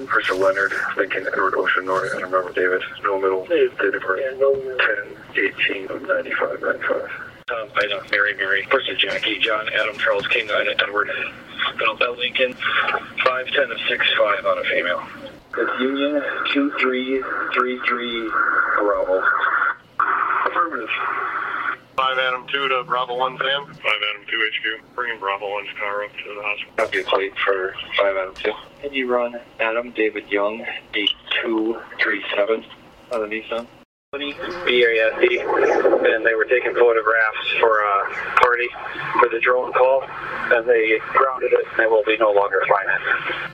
Christopher Leonard, Lincoln, Edward, Ocean, North, and remember David, no middle, date of birth, 10/18/95. Tom, Ida, Mary, person Jackie, John, Adam, Charles, King, Ida, Edward, Bell, Lincoln, 5/10/65 on a female. It's Union 2333 Bravo. Affirmative. 5 Adam 2 to Bravo 1 Sam. 5 Adam 2 HQ. Bringing Bravo 1's car up to the hospital. Copy a plate for 5 Adam 2. Can you run Adam David Young 8237 on the Nissan? BASD, and they were taking photographs for a party for the drone call, and they grounded it, and they will be no longer flying it.